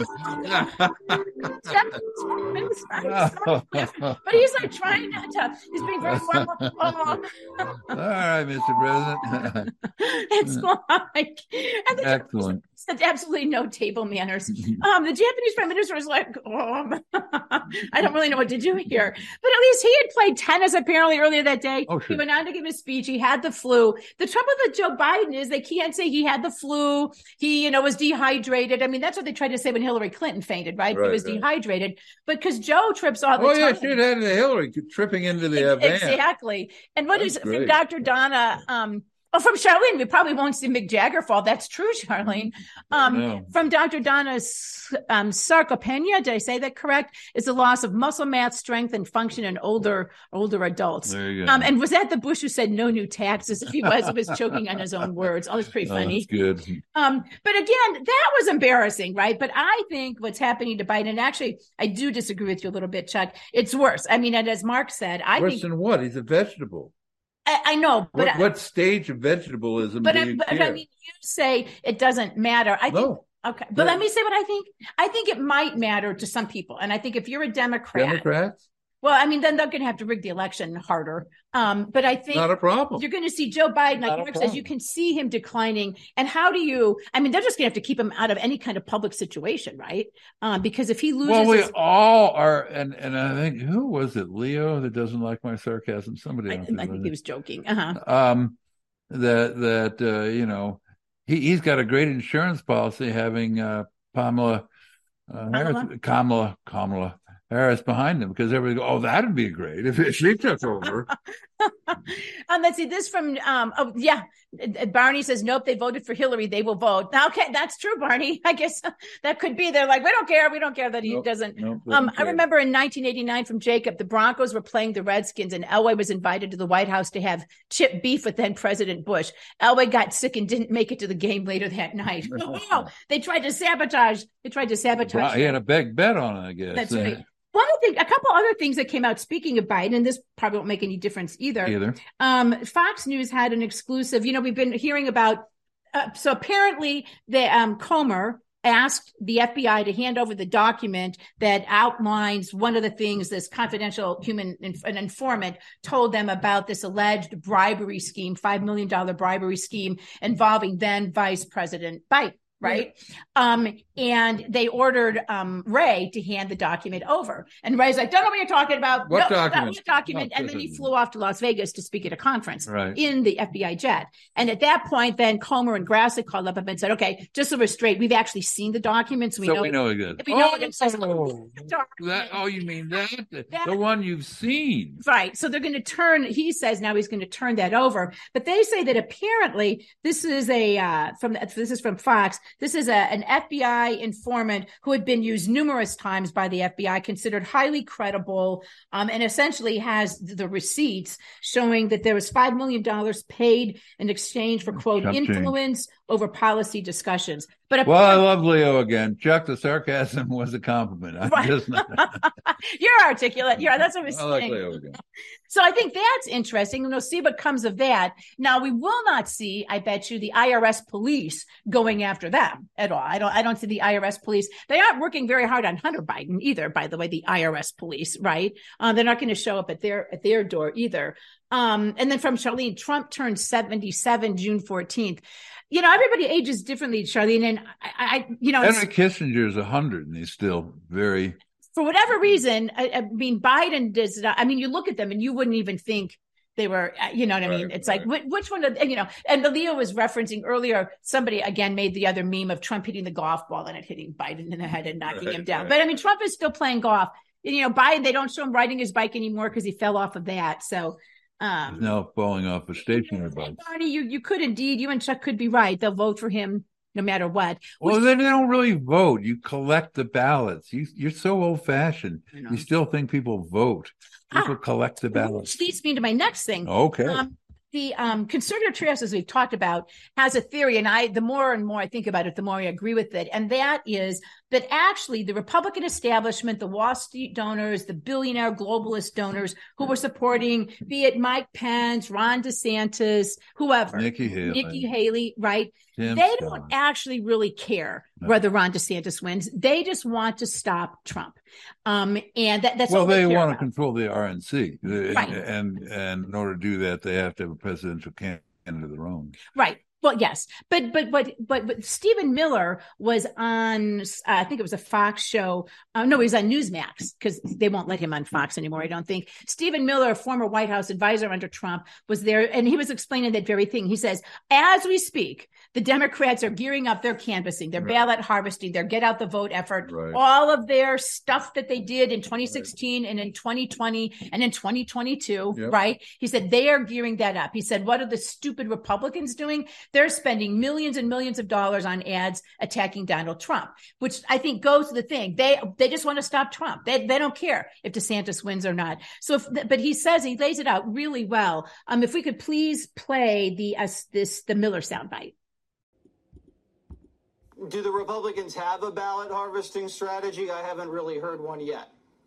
But he's like trying not to. He's being very formal. Oh. All right, Mister President. It's like, and then Excellent. absolutely no table manners. Um, the Japanese prime minister was like, oh, I don't really know what to do here. But at least he had played tennis apparently earlier that day. Oh, sure. He went on to give a speech. He had the flu. The trouble with Joe Biden is they can't say he had the flu. He, you know, was dehydrated. I mean, that's what they tried to say when Hillary Clinton fainted, right? Right, he was right. dehydrated. But because Joe trips all the Oh, time. yeah, she had had Hillary tripping into the uh, van. Exactly. And what That's is great. from Doctor Donna, um, oh, from Charlene, we probably won't see Mick Jagger fall. That's true, Charlene. Um, No. From Doctor Donna um, Sarcopenia, did I say that correct? Is the loss of muscle mass, strength, and function in older older adults. There you go. Um, and was that the Bush who said no new taxes? If he was, he was choking on his own words. Oh, that's pretty Oh, funny. that's good. Um, but again, that was embarrassing, right? But I think what's happening to Biden, and actually, I do disagree with you a little bit, Chuck. It's worse. I mean, and as Mark said, I Worse think than what? He's a vegetable. I, I know, but What, what stage of vegetabilism but, do I, you but care? I mean, you say it doesn't matter. I think No. okay, but No. let me say what I think. I think it might matter to some people, and I think if you're a Democrat, Democrats? well, I mean, then they're going to have to rig the election harder. Um, but I think Not a problem. you're going to see Joe Biden, like Not a Mark says, problem. you can see him declining. And how do you? I mean, they're just going to have to keep him out of any kind of public situation, right? Um, because if he loses, Well, we his, all are, and, and I think, who was it? Leo that doesn't like my sarcasm? Somebody I, else. I think he was joking. Uh-huh. Um, that, that uh, you know, he, he's got a great insurance policy having uh, Pamela, uh, Harris, Kamala? Kamala, Kamala Harris behind him, because everybody go, oh, that'd be great if she took over. um, let's see this from um oh yeah, Barney says nope, they voted for Hillary, they will vote. Okay, that's true, Barney. I guess that could be. They're like, we don't care, we don't care that he Nope, doesn't. nope, doesn't um, I care. remember in nineteen eighty-nine from Jacob, the Broncos were playing the Redskins, and Elway was invited to the White House to have chip beef with then President Bush. Elway got sick and didn't make it to the game later that night. Oh, wow, they tried to sabotage. They tried to sabotage. Wow, he had a big bet on it, I guess. That's Uh, right. One other thing, a couple other things that came out speaking of Biden, and this probably won't make any difference either. Either. Um, Fox News had an exclusive. You know, we've been hearing about. Uh, so apparently, the um, Comer asked the F B I to hand over the document that outlines one of the things this confidential human an informant told them about this alleged bribery scheme, five million dollars bribery scheme involving then Vice President Biden. Right. Um, and they ordered um, Ray to hand the document over. And Ray's like, don't know what you're talking about. What no, document? What document? Oh, and then he flew off to Las Vegas to speak at a conference Right. in the F B I jet. And at that point, then Comer and Grassley called up and said, okay, just so we're straight, we've actually seen the documents. We so know we know it is. we know Oh, it exists. that, oh, you mean that? That- The one you've seen. Right. So they're going to turn, he says now he's going to turn that over. But they say that apparently this is a, uh, from, this is from Fox. This is a, an F B I informant who had been used numerous times by the F B I, considered highly credible, um, and essentially has the receipts showing that there was five million dollars paid in exchange for, quote, Chump change. influence over policy discussions. But Well, I apparently- love Leo again. Chuck, the sarcasm was a compliment. I'm Right. just not. You're articulate. Yeah, that's what I was I like saying. Leo again. So I think that's interesting, and we'll see what comes of that. Now, we will not see, I bet you, the I R S police going after them at all. I don't. I don't see the I R S police. They aren't working very hard on Hunter Biden either. By the way, the I R S police, right? Uh, they're not going to show up at their at their door either. Um, and then from Charlene, Trump turned seventy-seven June fourteenth. You know, everybody ages differently, Charlene, and I, I you know, it's- Henry Kissinger's one hundred, and he's still very. for whatever reason, I, I mean, Biden does not, I mean, you look at them and you wouldn't even think they were, you know what I mean? Right, It's right. like, which, which one, of, you know, and Leo was referencing earlier, somebody again made the other meme of Trump hitting the golf ball and it hitting Biden in the head and knocking Right, him down. right. But I mean, Trump is still playing golf. You know, Biden, they don't show him riding his bike anymore because he fell off of that. So, um, He's now falling off a stationary bike. Barney, you, you could indeed, you and Chuck could be right. They'll vote for him no matter what. Well, then they don't really vote. You collect the ballots. You, you're so old fashioned. I know. You still think people vote. People Ah. collect the ballots. Which leads me to my next thing. Okay. Um, the um, conservative trios, as we've talked about, has a theory, and I, the more and more I think about it, the more I agree with it. And that is that actually the Republican establishment, the Wall Street donors, the billionaire globalist donors who were supporting, be it Mike Pence, Ron DeSantis, whoever, Nikki Haley. Nikki Haley, right? Tim They Scott. don't actually really care No. whether Ron DeSantis wins. They just want to stop Trump. Um, and that, that's Well, all they, they care want to about. control the R N C. Right. And, and in order to do that, they have to have a presidential candidate of their own. Right. Well, yes, but but but but, but Stephen Miller was on, uh, I think it was a Fox show. Uh, no, he was on Newsmax because they won't let him on Fox anymore, I don't think. Stephen Miller, a former White House advisor under Trump, was there, and he was explaining that very thing. He says, as we speak, the Democrats are gearing up their canvassing, their right. ballot harvesting, their get out the vote effort, right. all of their stuff that they did in twenty sixteen right. and in twenty twenty and in twenty twenty-two, yep. right? He said they are gearing that up. He said, what are the stupid Republicans doing? They're spending millions and millions of dollars on ads attacking Donald Trump, which I think goes to the thing. They they just want to stop Trump. They they don't care if DeSantis wins or not. So, if, but he says, he lays it out really well. Um, if we could please play the uh, this the Miller soundbite. Do the Republicans have a ballot harvesting strategy? I haven't really heard one yet.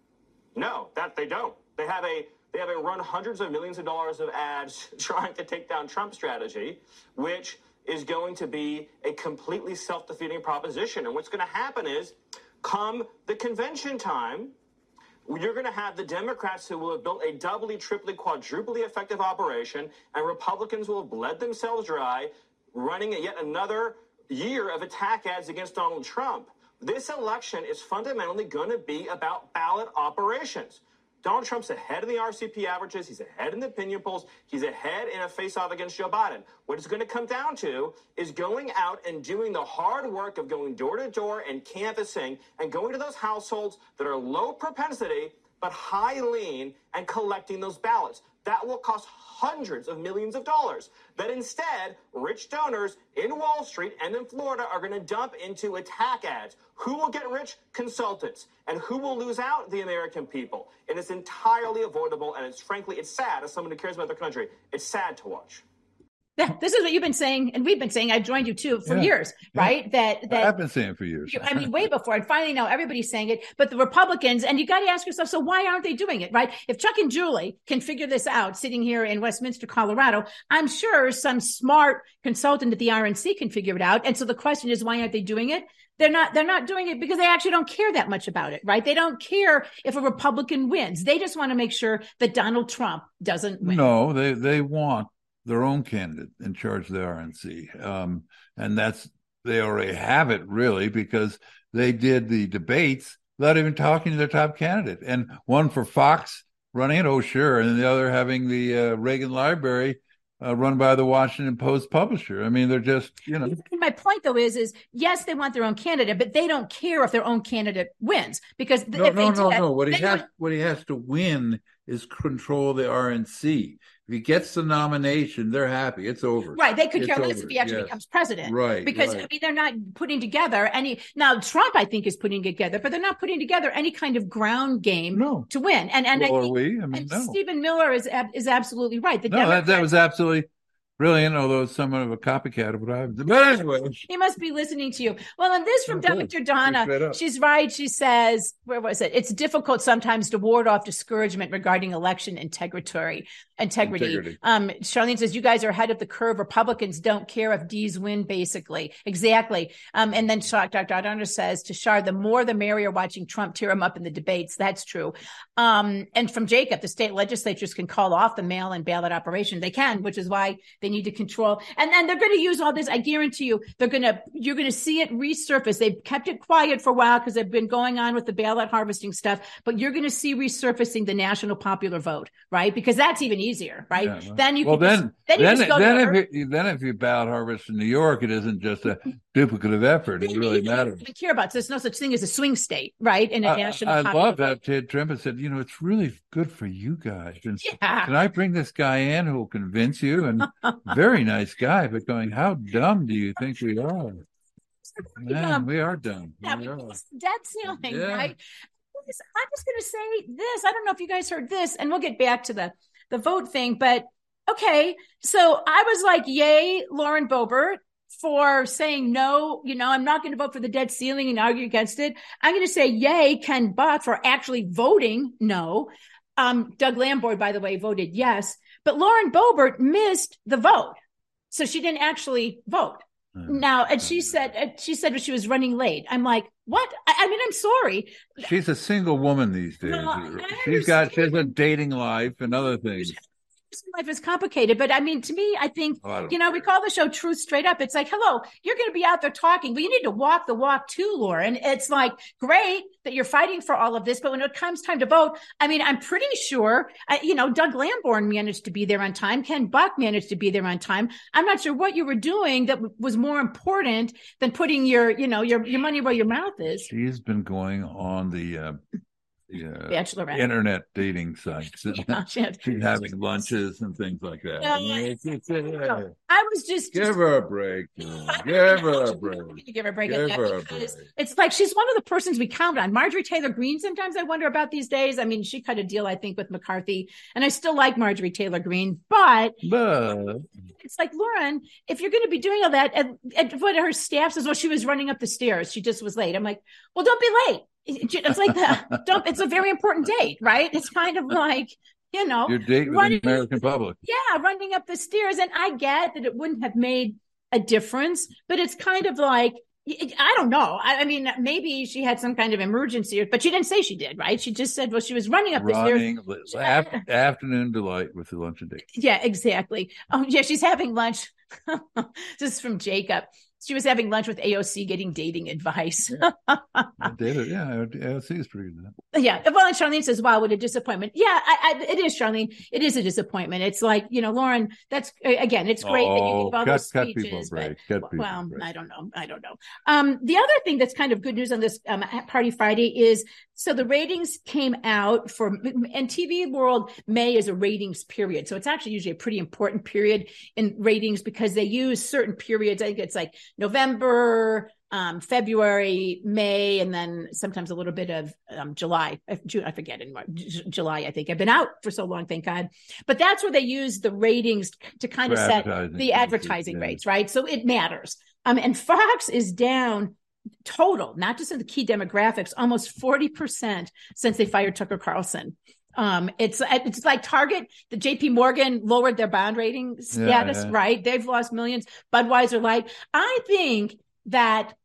No, that they don't. They have a they have a run hundreds of millions of dollars of ads trying to take down Trump strategy, which is going to be a completely self-defeating proposition. And what's going to happen is, come the convention time, you're going to have the Democrats who will have built a doubly, triply, quadruply effective operation, and Republicans will have bled themselves dry, running yet another year of attack ads against Donald Trump. This election is fundamentally going to be about ballot operations. Donald Trump's ahead in the R C P averages. He's ahead in the opinion polls. He's ahead in a face-off against Joe Biden. What it's going to come down to is going out and doing the hard work of going door to door and canvassing and going to those households that are low propensity but high lean and collecting those ballots. That will cost hundreds of millions of dollars that instead rich donors in Wall Street and in Florida are going to dump into attack ads. Who will get rich? Consultants. And who will lose out? The American people. And it's entirely avoidable, and it's frankly, it's sad as someone who cares about their country. It's sad to watch. Yeah, this is what you've been saying, and we've been saying. I've joined you too for yeah. years, right? Yeah. That that I've been saying for years. I mean, way before, and finally now everybody's saying it. But the Republicans, and you got to ask yourself, so why aren't they doing it, right? If Chuck and Julie can figure this out, sitting here in Westminster, Colorado, I'm sure some smart consultant at the R N C can figure it out. And so the question is, why aren't they doing it? They're not. They're not doing it because they actually don't care that much about it, right? They don't care if a Republican wins. They just want to make sure that Donald Trump doesn't win. No, they they want their own candidate in charge of the R N C. Um, and that's, they already have it really, because they did the debates without even talking to their top candidate. And one for Fox running it, oh, sure. And the other having the uh, Reagan Library uh, run by the Washington Post publisher. I mean, they're just, you know. My point, though, is, is yes, they want their own candidate, but they don't care if their own candidate wins. Because no, if no, they no, that, no. What he has, don't... what he has to win is control the R N C. If he gets the nomination, they're happy. It's over. Right. They could it's care less over. if he actually yes. becomes president. Right. Because, right. I mean, they're not putting together any. Now, Trump, I think, is putting together, but they're not putting together any kind of ground game no. to win. And, and, well, I, are we? I mean, and no. Stephen Miller is is absolutely right. The no, Democrats, that, that was absolutely brilliant, although it's somewhat of a copycat of what I've done. But anyway. He must be listening to you. Well, and this from oh, Doctor Donna, she's right. She says, where was it? It's difficult sometimes to ward off discouragement regarding election integrity. Integrity. integrity. Um, Charlene says, you guys are ahead of the curve. Republicans don't care if D's win, basically. Exactly. Um, and then Doctor Donna says to Char, the more the merrier watching Trump tear him up in the debates. That's true. Um, and from Jacob, the state legislatures can call off the mail-in ballot operation. They can, which is why they need to control. And then they're going to use all this. I guarantee you, they're going to, you're going to see it resurface. They've kept it quiet for a while because they've been going on with the ballot harvesting stuff, but you're going to see resurfacing the national popular vote, right? Because that's even easier, right? Yeah, well, then you well, can then, just, then, you then, just go then, to if you, then if you ballot harvest in New York, it isn't just a duplicative effort. It really matters. I care about. So there's no such thing as a swing state, right? In a I, national I popular love vote. that Ted Trump said, you know, it's really good for you guys. And yeah. Can I bring this guy in who will convince you? And very nice guy, but going, how dumb do you think we are? Man, um, we are dumb. Yeah, we are. Dead ceiling, yeah. right? I'm just going to say this. I don't know if you guys heard this, and we'll get back to the, the vote thing. But, okay, so I was like, yay, Lauren Boebert, for saying no, you know, I'm not going to vote for the debt ceiling and argue against it. I'm going to say yay, Ken Buck, for actually voting no. Um, Doug Lamborn, by the way, voted yes. But Lauren Boebert missed the vote. So she didn't actually vote. Now, and she said, she said she was running late. I'm like, what? I, I mean, I'm sorry. She's a single woman these days. No, she's got, she has a dating life and other things. life is complicated, but I mean, to me, I think, oh, I you know, we call the show Truth Straight Up. It's like, hello, you're going to be out there talking, but you need to walk the walk too, Lauren. It's like, great that you're fighting for all of this, but when it comes time to vote, I mean, I'm pretty sure, uh, you know, Doug Lamborn managed to be there on time. Ken Buck managed to be there on time. I'm not sure what you were doing that w- was more important than putting your, you know, your, your money where your mouth is. She's been going on the, uh, Yeah, Bachelorette. Internet dating sites. Yeah, she's having lunches and things like that. Uh, I, mean, it's, it's, uh, I was just give just, her a break. Give her a break. Give her a break. Give her a break. It's like she's one of the persons we count on. Marjorie Taylor Greene, sometimes I wonder about these days. I mean, she cut a deal, I think, with McCarthy, and I still like Marjorie Taylor Greene, but, but it's like, Lauren, if you're going to be doing all that, and, and what her staff says, well, she was running up the stairs. She just was late. I'm like, well, don't be late. It's like the don't. It's a very important date, right? It's kind of like, you know, your date with running, the American public. Yeah, running up the stairs, and I get that it wouldn't have made a difference, but it's kind of like, I don't know. I, I mean, maybe she had some kind of emergency, but she didn't say she did, right? She just said, well, she was running up running, the stairs. After, afternoon delight with the lunch and date. Yeah, exactly. Oh, yeah, she's having lunch. This is from Jacob. She was having lunch with A O C getting dating advice. Yeah, David, yeah, A O C is pretty good. Yeah. Well, and Charlene says, wow, what a disappointment. Yeah, I, I, it is, Charlene. It is a disappointment. It's like, you know, Lauren, that's, again, it's great oh, that you give all cut, those cut speeches. Break, but, cut well, break. I don't know. I don't know. Um, the other thing that's kind of good news on this um, Party Friday is, so the ratings came out for, and T V world, May is a ratings period. So it's actually usually a pretty important period in ratings because they use certain periods. I think it's like November, um, February, May, and then sometimes a little bit of um, July, June, I forget anymore, J- July, I think. I've been out for so long, thank God. But that's where they use the ratings to kind of set the advertising yeah. rates, right? So it matters. Um, and Fox is down total, not just in the key demographics, almost forty percent since they fired Tucker Carlson. Um, it's it's like Target, the J P Morgan lowered their bond rating status, yeah, yeah. right? They've lost millions. Budweiser Light. I think that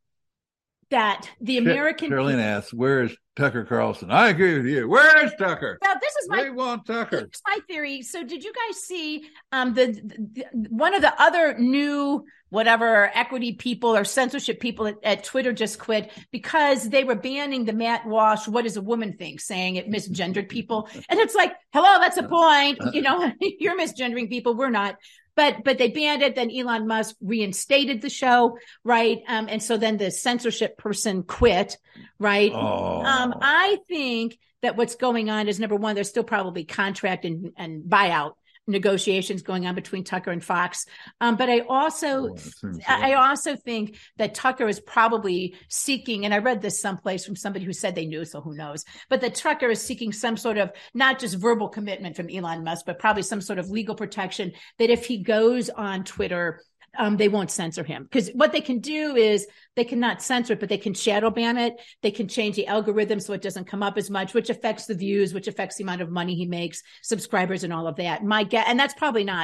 that the American Caroline people, asks, where is Tucker Carlson? I agree with you. Where is Tucker? Now, this is my they want Tucker. This is my theory. So, did you guys see um, the, the one of the other new whatever equity people or censorship people at, at Twitter just quit because they were banning the Matt Walsh "What Does a Woman Think?" saying it misgendered people, and it's like, hello, that's a point. You know, you're misgendering people. We're not. But but they banned it. Then Elon Musk reinstated the show, right? Um, and so then the censorship person quit, right? Oh. Um, I think that what's going on is, number one, there's still probably contract and, and buyout negotiations going on between Tucker and Fox. Um, but I also, oh, I also think that Tucker is probably seeking, and I read this someplace from somebody who said they knew, so who knows, but that Tucker is seeking some sort of, not just verbal commitment from Elon Musk, but probably some sort of legal protection that if he goes on Twitter, Um, they won't censor him, because what they can do is they cannot censor it, but they can shadow ban it. They can change the algorithm so it doesn't come up as much, which affects the views, which affects the amount of money he makes, subscribers, and all of that. My guess, and that's probably not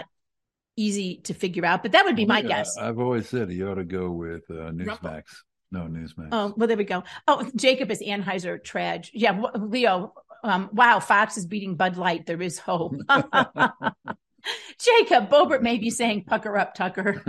easy to figure out, but that would be my yeah, guess. I've always said he ought to go with uh, Newsmax. No, Newsmax. Oh, well, there we go. Oh, Jacob is Anheuser Trage. Yeah, Leo. Um, wow, Fox is beating Bud Light. There is hope. Jacob Boebert may be saying pucker up, Tucker.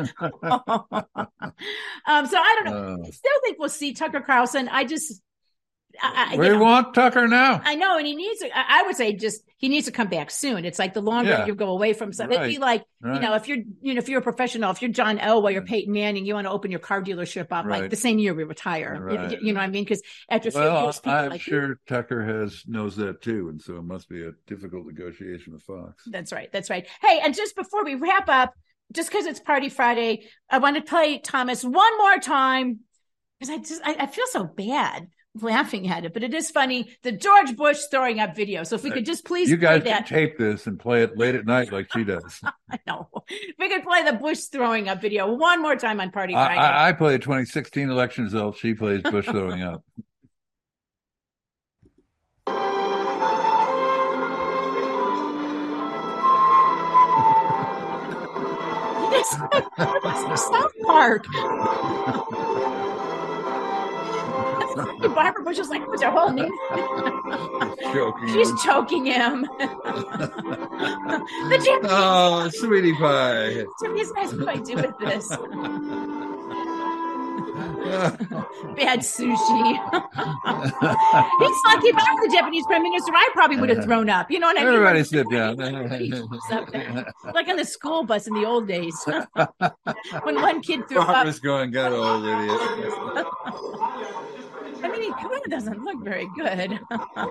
um, so I don't know. Uh, I still think we'll see Tucker Carlson. I just I, we you know, want Tucker now. I know, and he needs to, I would say just he needs to come back soon. It's like the longer yeah. you go away from something, right. it'd be like, right. you know, if you're you know, if you're a professional, if you're John Elway or Peyton Manning, you want to open your car dealership up right. like the same year we retire. Right. You, you know what I mean? Because after well, years, people I'm like sure you. Tucker has knows that too, and so it must be a difficult negotiation with Fox. That's right. That's right. Hey, and just before we wrap up, just because it's Party Friday, I want to play Thomas one more time because I just I, I feel so bad laughing at it, but it is funny. The George Bush throwing up video. So if we could just please, you guys play can that. tape this and play it late at night like she does. I know. If we could play the Bush throwing up video one more time on Party Friday. I, I, I played twenty sixteen election results. She plays Bush throwing up. South Park. Barbara Bush is like, what's her whole name? choking She's him. choking him. The Japanese. Oh, sweetie pie. Japanese guys, what do I do with this? Bad sushi. He's lucky. If I were the Japanese prime minister, I probably would have thrown up. You know what I mean? Everybody sit down. Up there. Like on the school bus in the old days. When one kid threw Rob up. was going, God, old idiot. I mean, he kind of doesn't look very good.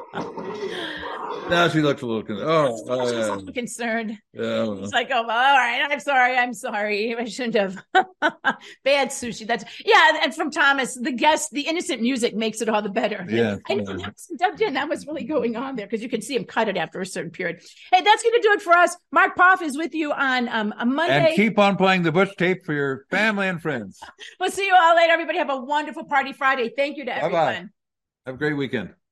Now she looks a little concerned. Oh, oh She's yeah. a little concerned. Yeah. It's like, oh, well, all right. I'm sorry. I'm sorry. I shouldn't have. Bad sushi. That's yeah. And from Thomas, the guest, the innocent music makes it all the better. Yeah. And that was dubbed in. That was really going on there because you can see him cut it after a certain period. Hey, that's going to do it for us. Mark Poff is with you on um, a Monday. And keep on playing the Butch tape for your family and friends. We'll see you all later. Everybody have a wonderful party Friday. Thank you to everyone. Bye-bye. Have a great weekend.